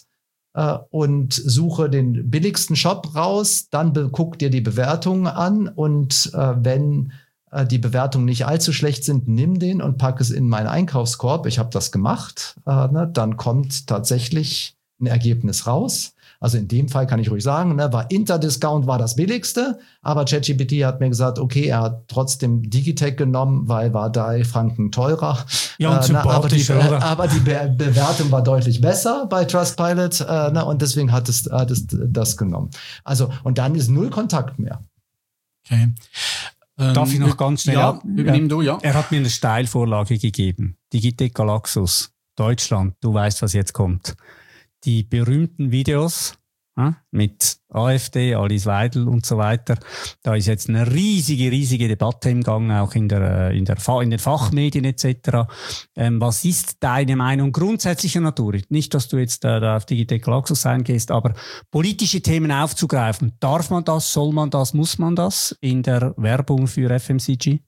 Speaker 1: und suche den billigsten Shop raus, dann be- guck dir die Bewertungen an und äh, wenn äh, äh, die Bewertungen nicht allzu schlecht sind, nimm den und pack es in meinen Einkaufskorb. Ich habe das gemacht. Äh, ne? Dann kommt tatsächlich ein Ergebnis raus. Also in dem Fall kann ich ruhig sagen, ne, war Interdiscount war das billigste, aber ChatGPT hat mir gesagt, okay, er hat trotzdem Digitech genommen, weil war drei Franken teurer.
Speaker 4: Ja, und
Speaker 1: äh, ne, aber, die,
Speaker 4: oder?
Speaker 1: aber die Be- Bewertung war deutlich besser bei Trustpilot äh, ne, und deswegen hat es, hat es das genommen. Also und dann ist null Kontakt mehr.
Speaker 3: Okay. Ähm,
Speaker 4: Darf ich noch ganz schnell
Speaker 3: ja,
Speaker 4: ab?
Speaker 3: übernimm du, ja.
Speaker 4: Er hat mir eine Steilvorlage gegeben. Digitec Galaxus, Deutschland. Du weißt, was jetzt kommt. Die berühmten Videos ja, mit AfD, Alice Weidel und so weiter. Da ist jetzt eine riesige, riesige Debatte im Gang, auch in der, in der, in den Fachmedien et cetera. Ähm, was ist deine Meinung grundsätzlicher Natur? Nicht, dass du jetzt äh, da auf Digitec Galaxus eingehst, aber politische Themen aufzugreifen. Darf man das, soll man das, muss man das in der Werbung für F M C G?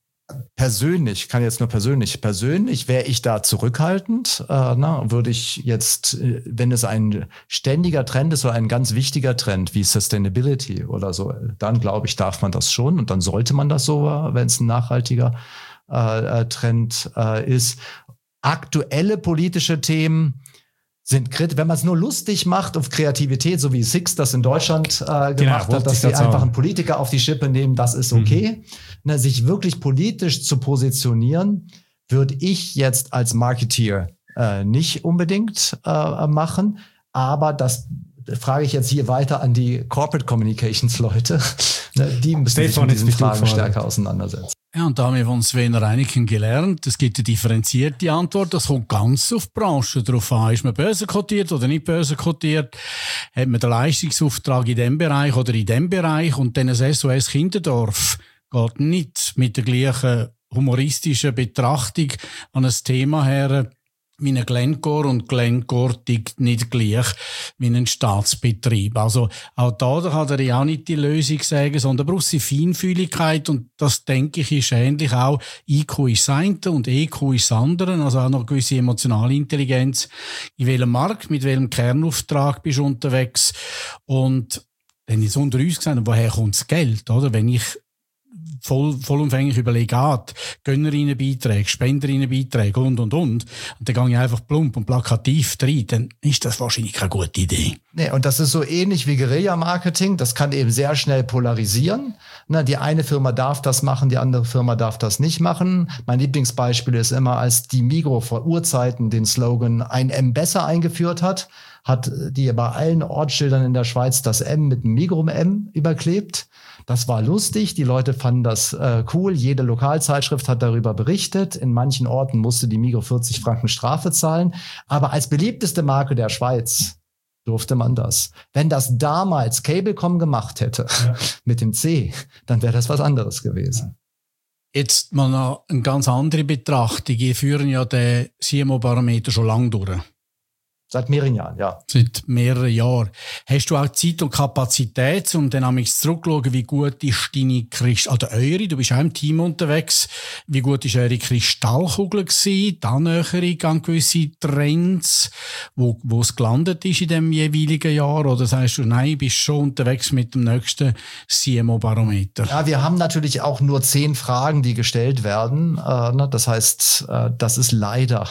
Speaker 1: Persönlich, kann jetzt nur persönlich, persönlich wäre ich da zurückhaltend, äh, na, würde ich jetzt, äh, wenn es ein ständiger Trend ist oder ein ganz wichtiger Trend wie Sustainability oder so, dann glaube ich, darf man das schon und dann sollte man das so, wenn es ein nachhaltiger äh, Trend äh, ist. Aktuelle politische Themen sind kritisch, wenn man es nur lustig macht auf Kreativität, so wie Six das in Deutschland äh, gemacht
Speaker 4: genau,
Speaker 1: hat, dass sie einfach einen Politiker auf die Schippe nehmen, das ist okay. Mhm. Ne, sich wirklich politisch zu positionieren, würde ich jetzt als Marketeer äh, nicht unbedingt äh, machen, aber das frage ich jetzt hier weiter an die Corporate Communications Leute, ne, die müssen sich mit diesen Fragen stärker auseinandersetzen.
Speaker 3: Ja, und da haben wir von Sven Reineken gelernt, es gibt eine differenzierte Antwort, das kommt ganz auf die Branche drauf an. Ist man börsenkotiert oder nicht börsenkotiert? Hat man den Leistungsauftrag in diesem Bereich oder in diesem Bereich? Und dann ein S O S Kinderdorf geht nicht mit der gleichen humoristischen Betrachtung an ein Thema her, wie ein Glencore, und Glencore tickt nicht gleich wie ein Staatsbetrieb. Also auch da, da kann er ja auch nicht die Lösung sagen, sondern braucht sie Feinfühligkeit, und das, denke ich, ist ähnlich auch. I Q ist das eine und E Q ist das andere, also auch noch eine gewisse emotionale Intelligenz. In welchem Markt, mit welchem Kernauftrag bist du unterwegs? Und dann ist unter uns gesagt, woher kommt das Geld, oder? Wenn ich voll, vollumfänglich überlege, ah, Gönnerinnenbeiträge, Spenderinnenbeiträge und, und, und. Und dann gehe ich einfach plump und plakativ rein, dann ist das wahrscheinlich keine gute Idee.
Speaker 1: Nee, und das ist so ähnlich wie Guerilla-Marketing. Das kann eben sehr schnell polarisieren. Na, die eine Firma darf das machen, die andere Firma darf das nicht machen. Mein Lieblingsbeispiel ist immer, als die Migros vor Urzeiten den Slogan ein M besser eingeführt hat, hat die bei allen Ortsschildern in der Schweiz das M mit einem Migros-M überklebt. Das war lustig, die Leute fanden das äh, cool, jede Lokalzeitschrift hat darüber berichtet, in manchen Orten musste die Migros vierzig Franken Strafe zahlen, aber als beliebteste Marke der Schweiz durfte man das. Wenn das damals Cablecom gemacht hätte, ja, mit dem C, dann wäre das was anderes gewesen.
Speaker 3: Jetzt mal noch eine ganz andere Betrachtung. Wir führen ja den C M O-Barometer schon lange durch.
Speaker 1: Seit mehreren Jahren, ja.
Speaker 3: Seit mehreren Jahren. Hast du auch Zeit und Kapazität, um dann einmal zurückzuschauen, wie gut ist deine Christ- oder eure, du bist auch im Team unterwegs, wie gut ist eure Kristallkugel gewesen, die Annäherung an gewisse Trends, wo, wo es gelandet ist in dem jeweiligen Jahr, oder sagst du, nein, bist schon unterwegs mit dem nächsten C M O-Barometer?
Speaker 1: Ja, wir haben natürlich auch nur zehn Fragen, die gestellt werden. Äh, ne? Das heißt, äh, das ist leider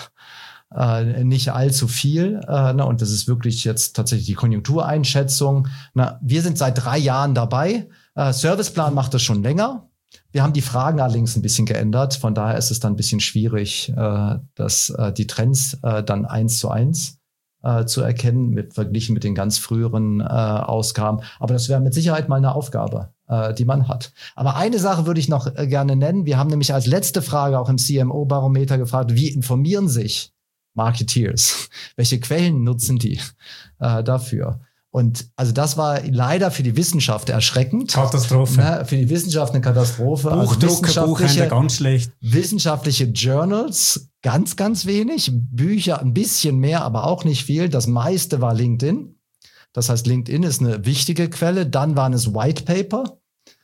Speaker 1: Äh, nicht allzu viel, äh, ne, und das ist wirklich jetzt tatsächlich die Konjunktureinschätzung. Na, wir sind seit drei Jahren dabei. Äh, Serviceplan macht das schon länger. Wir haben die Fragen allerdings ein bisschen geändert. Von daher ist es dann ein bisschen schwierig, äh, dass äh, die Trends äh, dann eins zu eins äh, zu erkennen, mit, verglichen mit den ganz früheren äh, Ausgaben. Aber das wäre mit Sicherheit mal eine Aufgabe, äh, die man hat. Aber eine Sache würde ich noch äh, gerne nennen. Wir haben nämlich als letzte Frage auch im C M O-Barometer gefragt, wie informieren sich Marketeers? Welche Quellen nutzen die äh, dafür? Und also das war leider für die Wissenschaft erschreckend.
Speaker 4: Katastrophe.
Speaker 1: Ne, für die Wissenschaft eine Katastrophe.
Speaker 4: Buchdrucker,
Speaker 1: also
Speaker 4: Buchhändler, ganz schlecht.
Speaker 1: Wissenschaftliche Journals, ganz, ganz wenig. Bücher ein bisschen mehr, aber auch nicht viel. Das meiste war LinkedIn. Das heißt, LinkedIn ist eine wichtige Quelle. Dann waren es White Paper,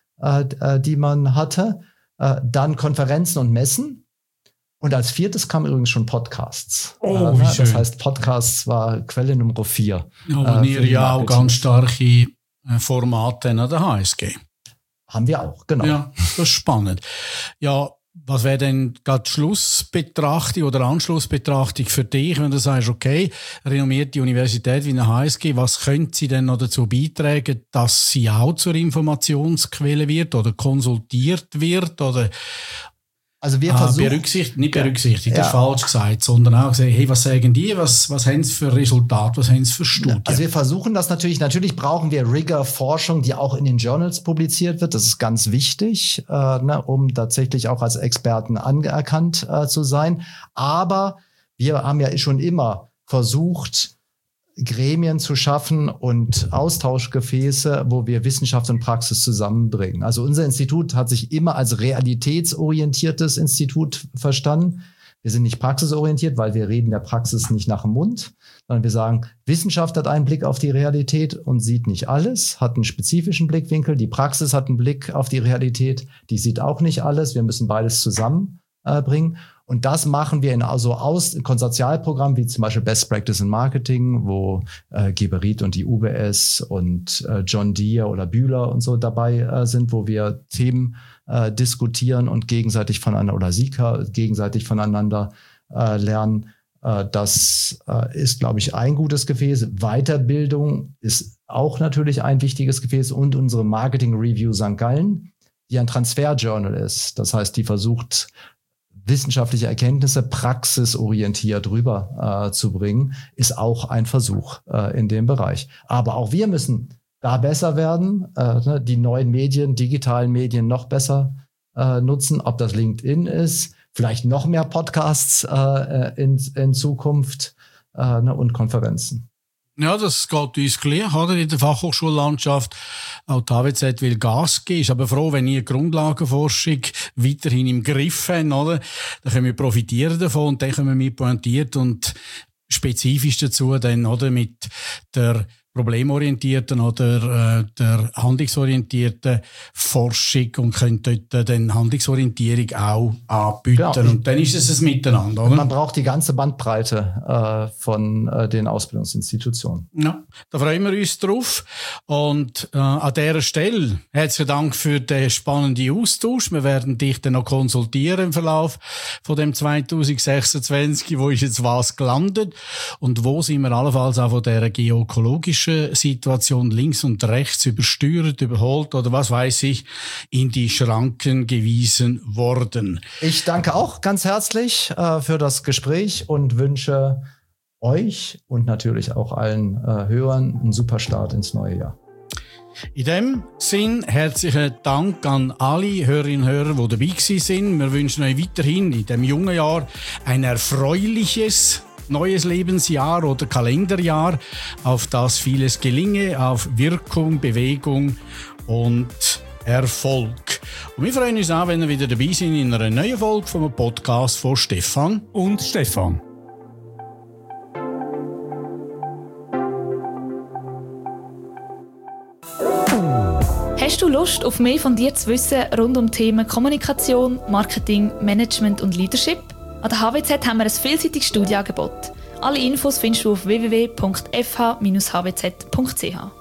Speaker 1: äh, die man hatte. Äh, dann Konferenzen und Messen. Und als viertes kam übrigens schon Podcasts.
Speaker 4: Oh,
Speaker 1: äh,
Speaker 4: wie
Speaker 1: ne?
Speaker 4: schön.
Speaker 1: Das heißt, Podcasts war Quelle Nummer vier.
Speaker 3: Ja, und
Speaker 1: äh,
Speaker 3: ihr ja auch ganz starke Formate an der H S G.
Speaker 1: Haben wir auch, genau.
Speaker 3: Ja, das ist spannend. Ja, was wäre denn gerade die Schlussbetrachtung oder Anschlussbetrachtung für dich, wenn du sagst, okay, renommierte Universität wie eine H S G, was könnte sie denn noch dazu beitragen, dass sie auch zur Informationsquelle wird oder konsultiert wird oder
Speaker 1: Also wir
Speaker 3: ah,
Speaker 1: versuchen...
Speaker 3: berücksichtigt, nicht berücksichtigt, das
Speaker 1: ja.
Speaker 3: ist falsch gesagt, sondern auch gesagt, hey, was sagen die, was, was haben sie für Resultate, was haben sie für Studien?
Speaker 1: Also wir versuchen das natürlich, natürlich brauchen wir Rigor-Forschung, die auch in den Journals publiziert wird, das ist ganz wichtig, äh, ne, um tatsächlich auch als Experten anerkannt äh, zu sein, aber wir haben ja schon immer versucht, Gremien zu schaffen und Austauschgefäße, wo wir Wissenschaft und Praxis zusammenbringen. Also unser Institut hat sich immer als realitätsorientiertes Institut verstanden. Wir sind nicht praxisorientiert, weil wir reden der Praxis nicht nach dem Mund, sondern wir sagen, Wissenschaft hat einen Blick auf die Realität und sieht nicht alles, hat einen spezifischen Blickwinkel. Die Praxis hat einen Blick auf die Realität, die sieht auch nicht alles. Wir müssen beides zusammenbringen. Und das machen wir in also aus Konsortialprogrammen wie zum Beispiel Best Practice in Marketing, wo äh, Geberit und die U B S und äh, John Deere oder Bühler und so dabei äh, sind, wo wir Themen äh, diskutieren und gegenseitig voneinander oder Sika gegenseitig voneinander äh, lernen. Äh, das äh, ist, glaube ich, ein gutes Gefäß. Weiterbildung ist auch natürlich ein wichtiges Gefäß und unsere Marketing Review Sankt Gallen, die ein Transferjournal ist. Das heißt, die versucht, wissenschaftliche Erkenntnisse praxisorientiert rüber äh, zu bringen, ist auch ein Versuch äh, in dem Bereich. Aber auch wir müssen da besser werden, äh, ne, die neuen Medien, digitalen Medien noch besser äh, nutzen, ob das LinkedIn ist, vielleicht noch mehr Podcasts äh, in, in Zukunft äh, ne, und Konferenzen.
Speaker 3: Ja, das geht uns gleich, oder? In der Fachhochschullandschaft. Auch die H W Z will Gas geben. Ist aber froh, wenn ihr Grundlagenforschung weiterhin im Griff habt, oder? Dann können wir profitieren davon und dann können wir pointiert und spezifisch dazu dann, oder? Mit der problemorientierten oder äh, der handlungsorientierten Forschung und können dort dann Handlungsorientierung auch anbieten. Genau. Und dann ist es ein Miteinander, oder?
Speaker 1: Man braucht die ganze Bandbreite äh, von äh, den Ausbildungsinstitutionen.
Speaker 3: Ja, da freuen wir uns drauf. Und äh, an dieser Stelle herzlichen Dank für den spannenden Austausch. Wir werden dich dann noch konsultieren im Verlauf von dem zwanzig sechsundzwanzig. Wo ist jetzt was gelandet? Und wo sind wir allenfalls auch von dieser geoökologischen Situation links und rechts übersteuert, überholt oder was weiß ich, in die Schranken gewiesen worden.
Speaker 1: Ich danke auch ganz herzlich äh, für das Gespräch und wünsche euch und natürlich auch allen äh, Hörern einen super Start ins neue Jahr.
Speaker 3: In dem Sinn herzlichen Dank an alle Hörerinnen und Hörer, die dabei gewesen sind. Wir wünschen euch weiterhin in diesem jungen Jahr ein erfreuliches neues Lebensjahr oder Kalenderjahr, auf das vieles gelinge, auf Wirkung, Bewegung und Erfolg. Und wir freuen uns auch, wenn ihr wieder dabei sind in einer neuen Folge vom Podcast von Stefan
Speaker 4: und Stefan.
Speaker 2: Hast du Lust, auf mehr von dir zu wissen rund um Themen Kommunikation, Marketing, Management und Leadership? An der H W Z haben wir ein vielseitiges Studienangebot. Alle Infos findest du auf w w w punkt f h dash h w z punkt c h.